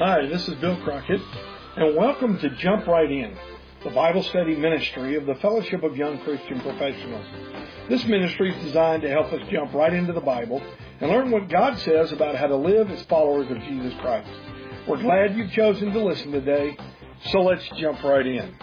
Hi, this is Bill Crockett, and welcome to Jump Right In, the Bible study ministry of the Fellowship of Young Christian Professionals. This ministry is designed to help us jump right into the Bible and learn what God says about how to live as followers of Jesus Christ. We're glad you've chosen to listen today, so let's jump right in.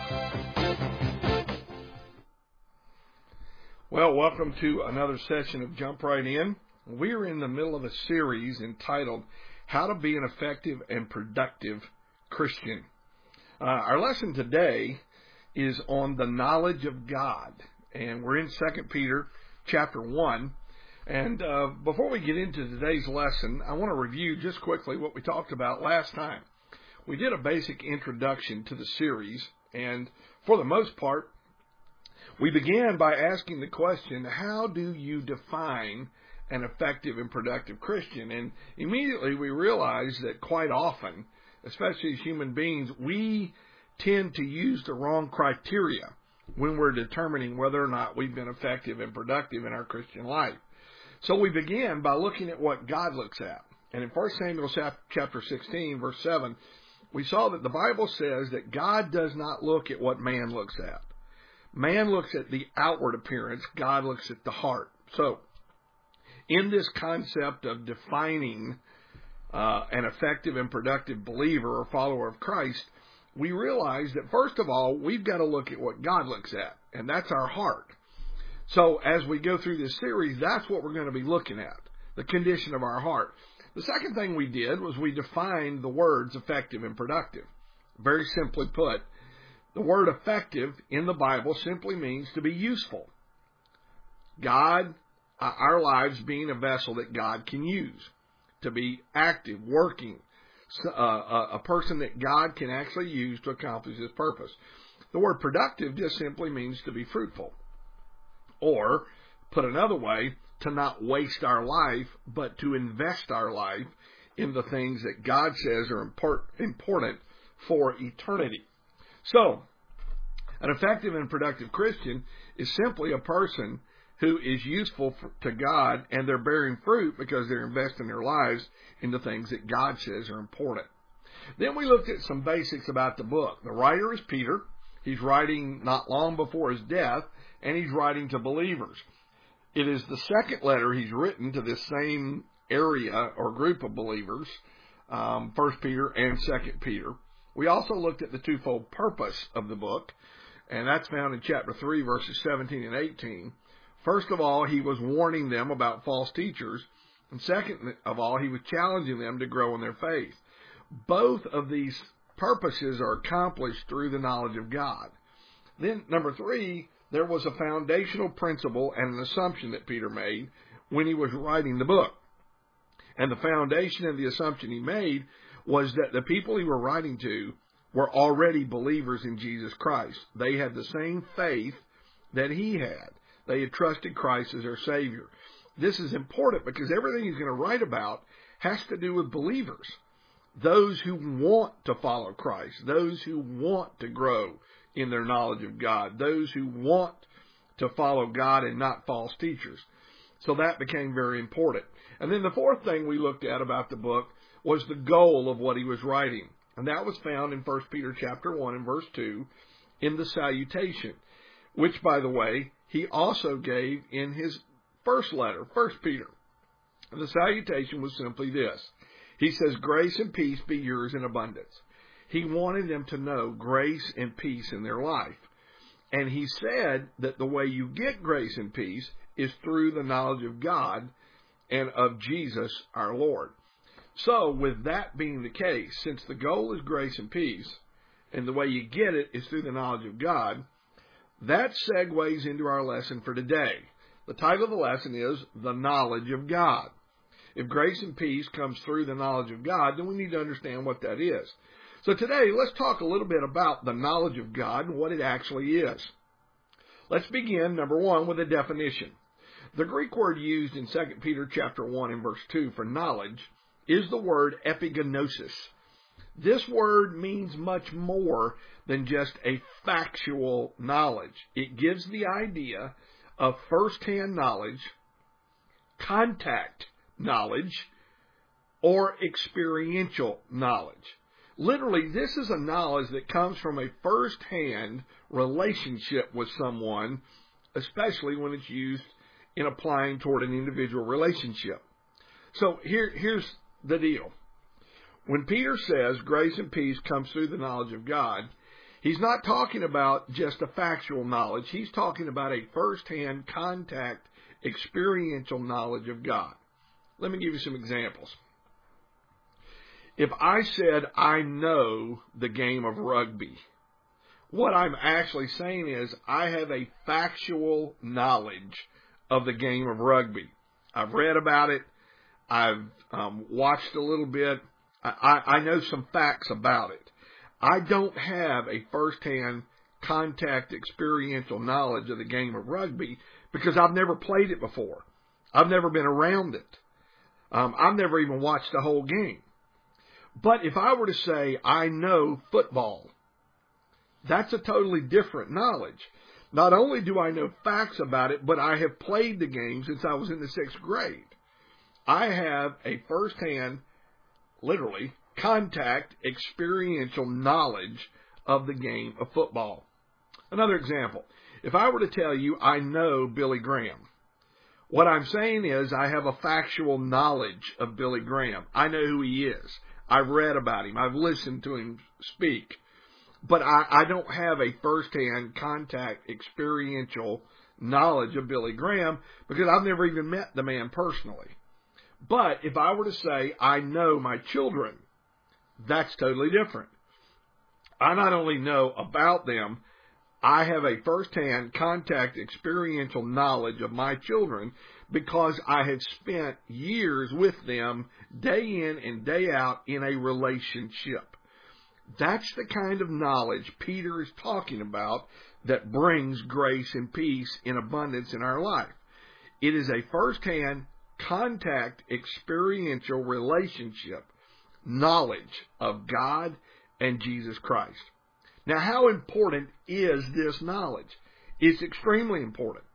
Well, welcome to another session of Jump Right In. We're in the middle of a series entitled How to Be an Effective and Productive Christian. Our lesson today is on the knowledge of God, and we're in 2 Peter chapter 1. And before we get into today's lesson, I want to review just quickly what we talked about last time. We did a basic introduction to the series, and for the most part, we began by asking the question, how do you define an effective and productive Christian? And immediately we realized that quite often, especially as human beings, we tend to use the wrong criteria when we're determining whether or not we've been effective and productive in our Christian life. So we began by looking at what God looks at. And in 1 Samuel chapter 16, verse 7, we saw that the Bible says that God does not look at what man looks at. Man looks at the outward appearance. God looks at the heart. So, in this concept of defining an effective and productive believer or follower of Christ, we realize that first of all, we've got to look at what God looks at, and that's our heart. So, as we go through this series, that's what we're going to be looking at, the condition of our heart. The second thing we did was we defined the words effective and productive. Very simply put, the word effective in the Bible simply means to be useful. God, our lives being a vessel that God can use, to be active, working, a person that God can actually use to accomplish His purpose. The word productive just simply means to be fruitful. Or, put another way, to not waste our life, but to invest our life in the things that God says are important for eternity. So, an effective and productive Christian is simply a person who is useful to God, and they're bearing fruit because they're investing their lives in the things that God says are important. Then we looked at some basics about the book. The writer is Peter. He's writing not long before his death, and he's writing to believers. It is the second letter he's written to this same area or group of believers, 1 Peter and 2 Peter. We also looked at the twofold purpose of the book, and that's found in chapter 3, verses 17 and 18. First of all, he was warning them about false teachers, and second of all, he was challenging them to grow in their faith. Both of these purposes are accomplished through the knowledge of God. Then, number 3, there was a foundational principle and an assumption that Peter made when he was writing the book. And the foundation and the assumption he made was that the people he were writing to were already believers in Jesus Christ. They had the same faith that he had. They had trusted Christ as their Savior. This is important because everything he's going to write about has to do with believers. Those who want to follow Christ. Those who want to grow in their knowledge of God. Those who want to follow God and not false teachers. So that became very important. And then the fourth thing we looked at about the book was the goal of what he was writing. And that was found in 1 Peter chapter 1 and verse 2 in the salutation, which, by the way, he also gave in his first letter, 1 Peter. And the salutation was simply this. He says, grace and peace be yours in abundance. He wanted them to know grace and peace in their life. And he said that the way you get grace and peace is through the knowledge of God and of Jesus our Lord. So, with that being the case, since the goal is grace and peace, and the way you get it is through the knowledge of God, that segues into our lesson for today. The title of the lesson is The Knowledge of God. If grace and peace comes through the knowledge of God, then we need to understand what that is. So today, let's talk a little bit about the knowledge of God and what it actually is. Let's begin, number 1, with a definition. The Greek word used in 2 Peter chapter 1 and verse 2 for knowledge is the word epignosis. This word means much more than just a factual knowledge. It gives the idea of first-hand knowledge, contact knowledge, or experiential knowledge. Literally, this is a knowledge that comes from a first-hand relationship with someone, especially when it's used in applying toward an individual relationship. So here's the deal. When Peter says grace and peace comes through the knowledge of God, he's not talking about just a factual knowledge. He's talking about a first-hand contact, experiential knowledge of God. Let me give you some examples. If I said I know the game of rugby, what I'm actually saying is I have a factual knowledge of the game of rugby. I've read about it. I've watched a little bit. I know some facts about it. I don't have a first-hand contact experiential knowledge of the game of rugby because I've never played it before. I've never been around it. I've never even watched the whole game. But if I were to say I know football, that's a totally different knowledge. Not only do I know facts about it, but I have played the game since I was in the 6th grade. I have a first-hand, literally, contact, experiential knowledge of the game of football. Another example, if I were to tell you I know Billy Graham, what I'm saying is I have a factual knowledge of Billy Graham. I know who he is. I've read about him. I've listened to him speak. But I don't have a first-hand contact, experiential knowledge of Billy Graham because I've never even met the man personally. But if I were to say I know my children, that's totally different. I not only know about them, I have a first-hand contact, experiential knowledge of my children because I have spent years with them day in and day out in a relationship. That's the kind of knowledge Peter is talking about that brings grace and peace in abundance in our life. It is a first-hand contact, experiential relationship, knowledge of God and Jesus Christ. Now, how important is this knowledge? It's extremely important.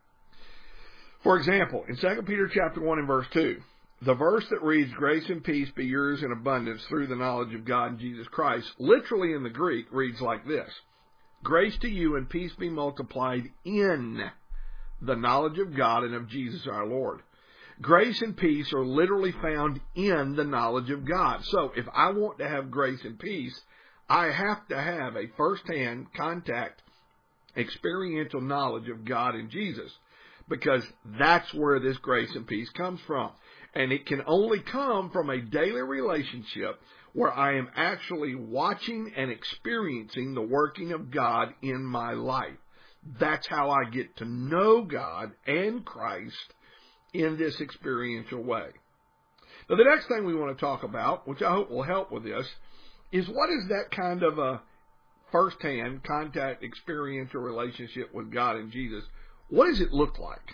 For example, in 2 Peter chapter 1 and verse 2, the verse that reads, grace and peace be yours in abundance through the knowledge of God and Jesus Christ, literally in the Greek reads like this. Grace to you and peace be multiplied in the knowledge of God and of Jesus our Lord. Grace and peace are literally found in the knowledge of God. So if I want to have grace and peace, I have to have a first-hand contact, experiential knowledge of God and Jesus, because that's where this grace and peace comes from. And it can only come from a daily relationship where I am actually watching and experiencing the working of God in my life. That's how I get to know God and Christ in this experiential way. Now, the next thing we want to talk about, which I hope will help with this, is what is that kind of a first-hand contact experiential relationship with God and Jesus? What does it look like?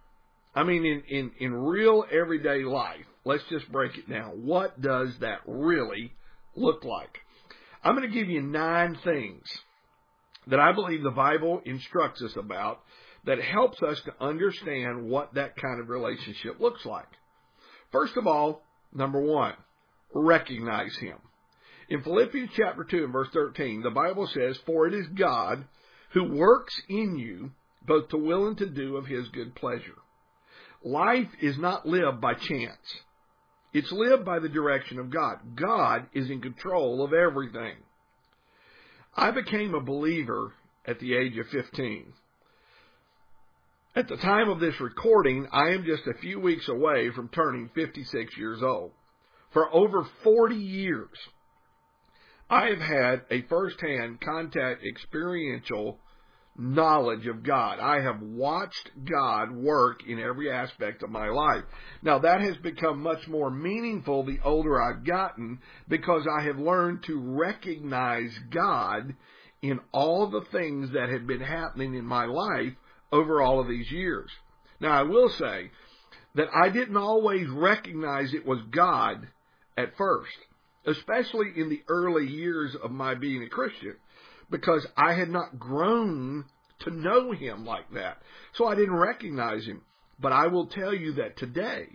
I mean, in real everyday life, let's just break it down. What does that really look like? I'm going to give you 9 things that I believe the Bible instructs us about that helps us to understand what that kind of relationship looks like. First of all, number 1, recognize Him. In Philippians chapter 2 and verse 13, the Bible says, for it is God who works in you both to will and to do of His good pleasure. Life is not lived by chance. It's lived by the direction of God. God is in control of everything. I became a believer at the age of 15. At the time of this recording, I am just a few weeks away from turning 56 years old. For over 40 years, I have had a first-hand contact experiential knowledge of God. I have watched God work in every aspect of my life. Now, that has become much more meaningful the older I've gotten because I have learned to recognize God in all the things that had been happening in my life over all of these years. Now, I will say that I didn't always recognize it was God at first, especially in the early years of my being a Christian, because I had not grown to know Him like that. So I didn't recognize Him. But I will tell you that today,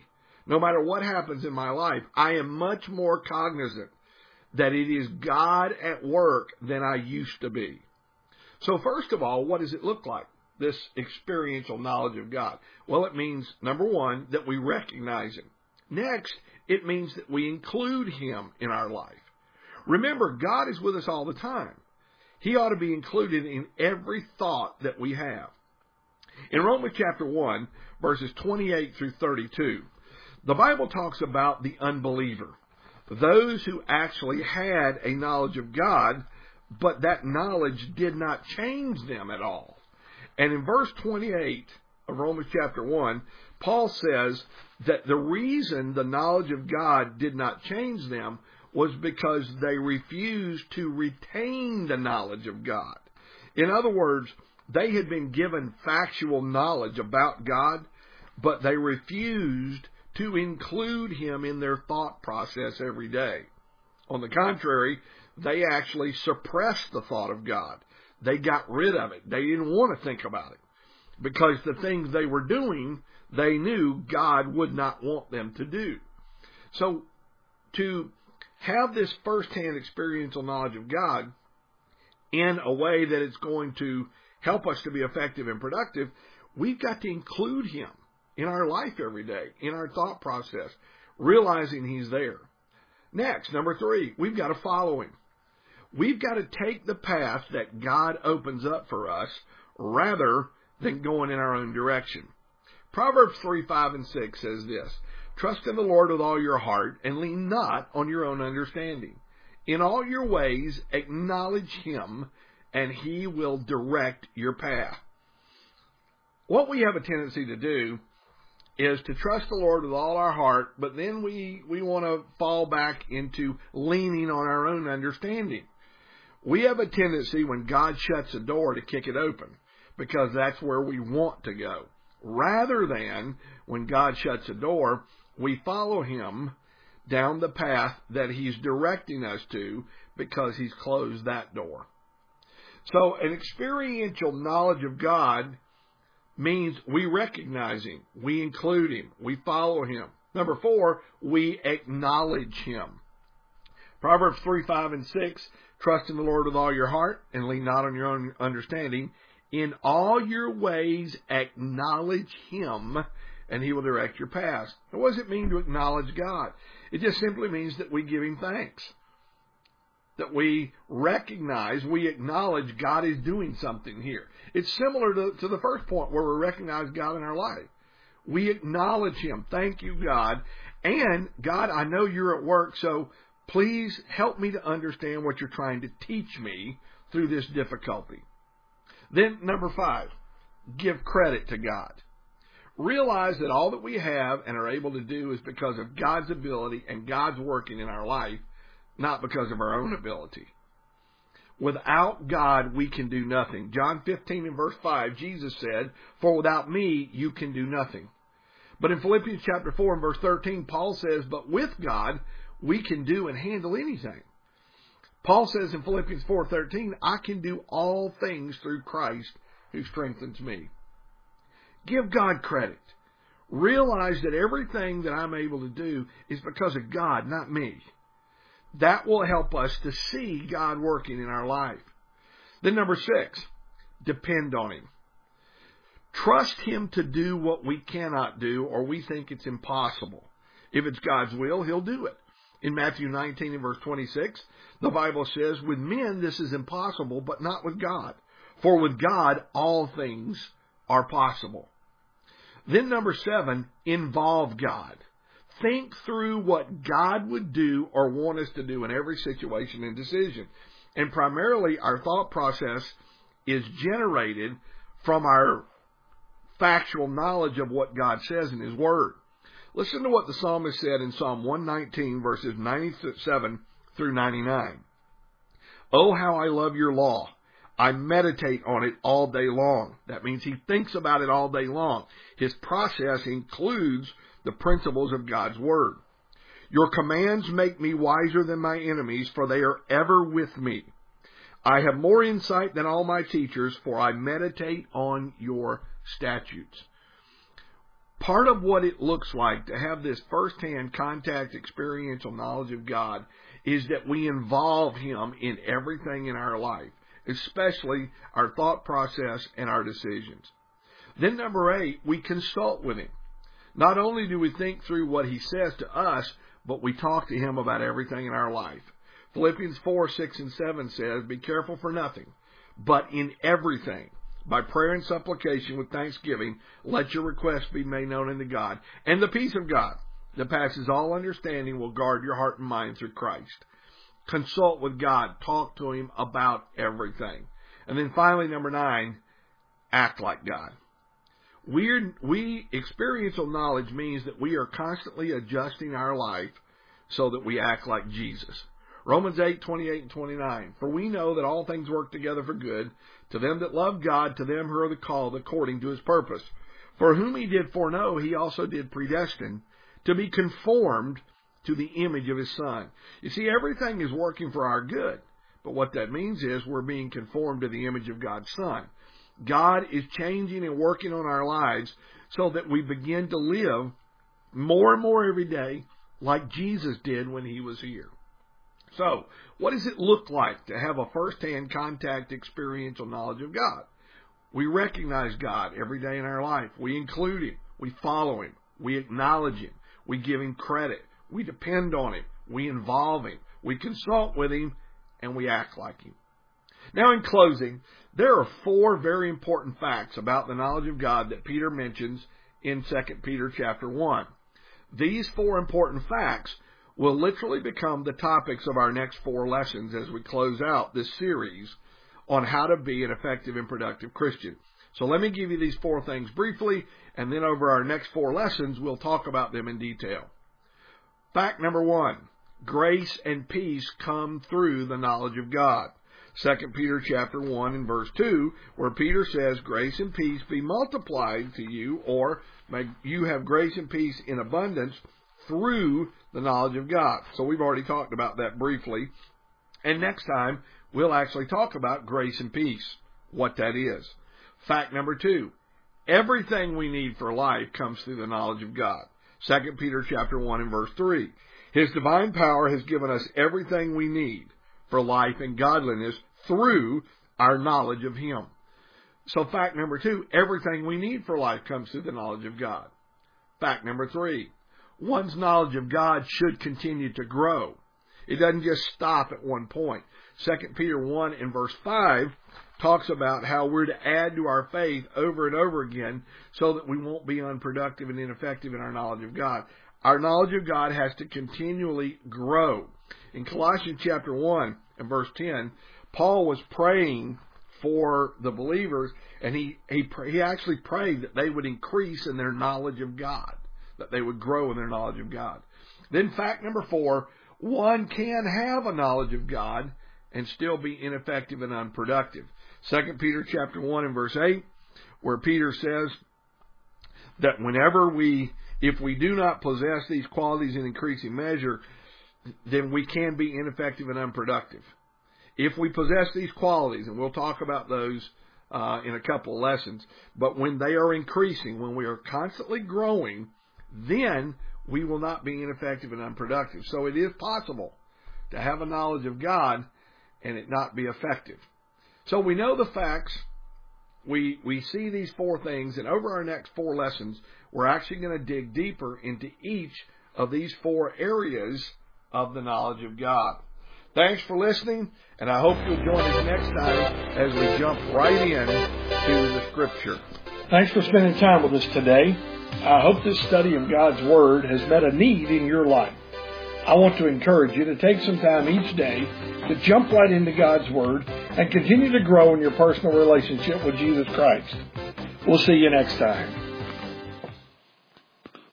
no matter what happens in my life, I am much more cognizant that it is God at work than I used to be. So first of all, what does it look like, this experiential knowledge of God? Well, it means, number one, that we recognize Him. Next, it means that we include Him in our life. Remember, God is with us all the time. He ought to be included in every thought that we have. In Romans chapter 1, verses 28 through 32, the Bible talks about the unbeliever, those who actually had a knowledge of God, but that knowledge did not change them at all. And in verse 28 of Romans chapter 1, Paul says that the reason the knowledge of God did not change them was because they refused to retain the knowledge of God. In other words, they had been given factual knowledge about God, but they refused to include Him in their thought process every day. On the contrary, they actually suppressed the thought of God. They got rid of it. They didn't want to think about it, because the things they were doing, they knew God would not want them to do. So to have this firsthand experiential knowledge of God in a way that it's going to help us to be effective and productive, we've got to include Him in our life every day, in our thought process, realizing He's there. Next, number 3, we've got to follow Him. We've got to take the path that God opens up for us rather than going in our own direction. Proverbs 3, 5, and 6 says this: "Trust in the Lord with all your heart, and lean not on your own understanding. In all your ways acknowledge Him, and He will direct your path." What we have a tendency to do is to trust the Lord with all our heart, but then we want to fall back into leaning on our own understanding. We have a tendency, when God shuts a door, to kick it open, because that's where we want to go. Rather than, when God shuts a door, we follow Him down the path that He's directing us to, because He's closed that door. So an experiential knowledge of God means we recognize Him, we include Him, we follow Him. Number 4, we acknowledge Him. Proverbs 3, 5, and 6, "Trust in the Lord with all your heart, and lean not on your own understanding. In all your ways acknowledge Him, and He will direct your paths." Now, what does it mean to acknowledge God? It just simply means that we give Him thanks, that we recognize, we acknowledge God is doing something here. It's similar to the first point, where we recognize God in our life. We acknowledge Him. Thank you, God. And, God, I know you're at work, so please help me to understand what you're trying to teach me through this difficulty. Then, number 5, give credit to God. Realize that all that we have and are able to do is because of God's ability and God's working in our life, not because of our own ability. Without God, we can do nothing. John 15 and verse 5, Jesus said, "For without me, you can do nothing." But in Philippians chapter 4 and verse 13, Paul says, "But with God, we can do and handle anything." Paul says in Philippians 4:13, "I can do all things through Christ who strengthens me." Give God credit. Realize that everything that I'm able to do is because of God, not me. That will help us to see God working in our life. Then number 6, depend on Him. Trust Him to do what we cannot do, or we think it's impossible. If it's God's will, He'll do it. In Matthew 19 and verse 26, the Bible says, "With men this is impossible, but not with God. For with God all things are possible." Then number 7, involve God. Think through what God would do or want us to do in every situation and decision. And primarily, our thought process is generated from our factual knowledge of what God says in His Word. Listen to what the psalmist said in Psalm 119, verses 97 through 99. "Oh, how I love your law. I meditate on it all day long." That means he thinks about it all day long. His process includes the principles of God's Word. "Your commands make me wiser than my enemies, for they are ever with me. I have more insight than all my teachers, for I meditate on your statutes." Part of what it looks like to have this firsthand contact experiential knowledge of God is that we involve Him in everything in our life, especially our thought process and our decisions. Then number 8, we consult with Him. Not only do we think through what He says to us, but we talk to Him about everything in our life. Philippians 4, 6, and 7 says, "Be careful for nothing, but in everything, by prayer and supplication with thanksgiving, let your requests be made known unto God. And the peace of God that passes all understanding will guard your heart and mind through Christ." Consult with God. Talk to Him about everything. And then finally, number 9, act like God. Experiential knowledge means that we are constantly adjusting our life so that we act like Jesus. Romans 8, 28 and 29. "For we know that all things work together for good, to them that love God, to them who are the called according to His purpose. For whom He did foreknow, He also did predestine to be conformed to the image of His Son." You see, everything is working for our good. But what that means is we're being conformed to the image of God's Son. God is changing and working on our lives so that we begin to live more and more every day like Jesus did when He was here. So, what does it look like to have a first-hand contact experiential knowledge of God? We recognize God every day in our life. We include Him. We follow Him. We acknowledge Him. We give Him credit. We depend on Him. We involve Him. We consult with Him. And we act like Him. Now, in closing, there are 4 very important facts about the knowledge of God that Peter mentions in 2 Peter chapter 1. These 4 important facts will literally become the topics of our next 4 lessons as we close out this series on how to be an effective and productive Christian. So let me give you these 4 things briefly, and then over our next 4 lessons, we'll talk about them in detail. Fact number 1, grace and peace come through the knowledge of God. 2 Peter chapter 1 and verse 2, where Peter says, "Grace and peace be multiplied to you," or "May you have grace and peace in abundance through the knowledge of God." So we've already talked about that briefly. And next time, we'll actually talk about grace and peace, what that is. Fact number 2, everything we need for life comes through the knowledge of God. 2 Peter chapter 1 and verse 3. "His divine power has given us everything we need for life and godliness through our knowledge of Him." So fact number 2, everything we need for life comes through the knowledge of God. Fact number 3, one's knowledge of God should continue to grow. It doesn't just stop at one point. 2 Peter 1 and verse 5 talks about how we're to add to our faith over and over again so that we won't be unproductive and ineffective in our knowledge of God. Our knowledge of God has to continually grow. In Colossians chapter 1 and verse 10, Paul was praying for the believers, and he actually prayed that they would increase in their knowledge of God, that they would grow in their knowledge of God. Then fact number 4, one can have a knowledge of God and still be ineffective and unproductive. 2 Peter chapter 1 and verse 8, where Peter says that if we do not possess these qualities in increasing measure, then we can be ineffective and unproductive. If we possess these qualities, and we'll talk about those in a couple of lessons, but when they are increasing, when we are constantly growing, then we will not be ineffective and unproductive. So it is possible to have a knowledge of God and it not be effective. So we know the facts. We see these 4 things, and over our next 4 lessons, we're actually going to dig deeper into each of these 4 areas of the knowledge of God. Thanks for listening, and I hope you'll join us next time as we jump right in to the Scripture. Thanks for spending time with us today. I hope this study of God's Word has met a need in your life. I want to encourage you to take some time each day to jump right into God's Word and continue to grow in your personal relationship with Jesus Christ. We'll see you next time.